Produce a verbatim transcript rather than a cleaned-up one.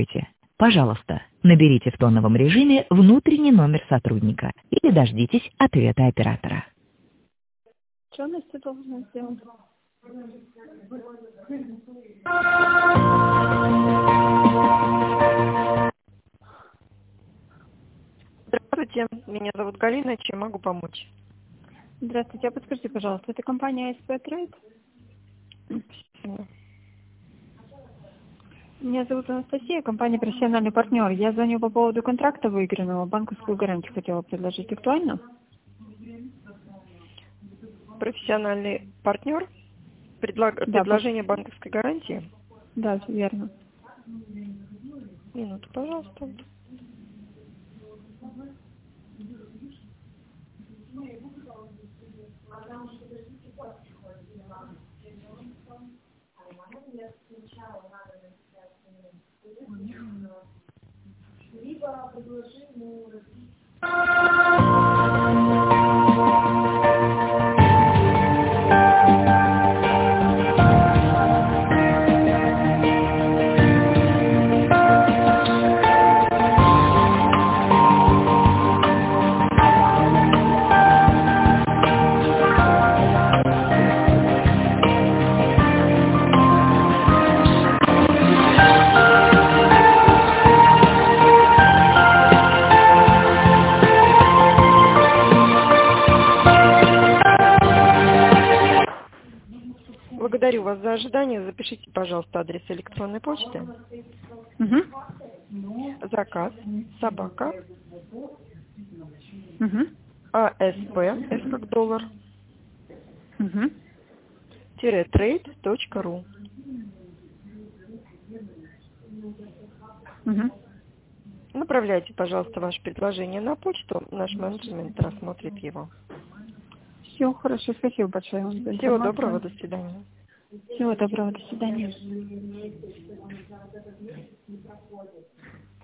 Пожалуйста, наберите в тоновом режиме внутренний номер сотрудника или дождитесь ответа оператора. Что Настя должна сделать? Здравствуйте, меня зовут Галина, чем могу помочь? Здравствуйте, а подскажите, пожалуйста, это компания эс пи Trade? Меня зовут Анастасия, компания «Профессиональный партнер». Я звоню по поводу контракта выигранного, банковскую гарантию хотела предложить. Актуально? Профессиональный партнер? Предлаг... Да, Предложение банковской гарантии? Да, верно. Минуту, пожалуйста. Благодарю вас за ожидание. Запишите, пожалуйста, адрес электронной почты. Угу. Заказ собака Угу. АСП, С как доллар, Угу. тире трейд точка ру. Угу. Направляйте, пожалуйста, ваше предложение на почту. Наш менеджмент рассмотрит его. Все, хорошо, спасибо большое вам за Всего информацию. доброго, до свидания. Всего доброго, до свидания.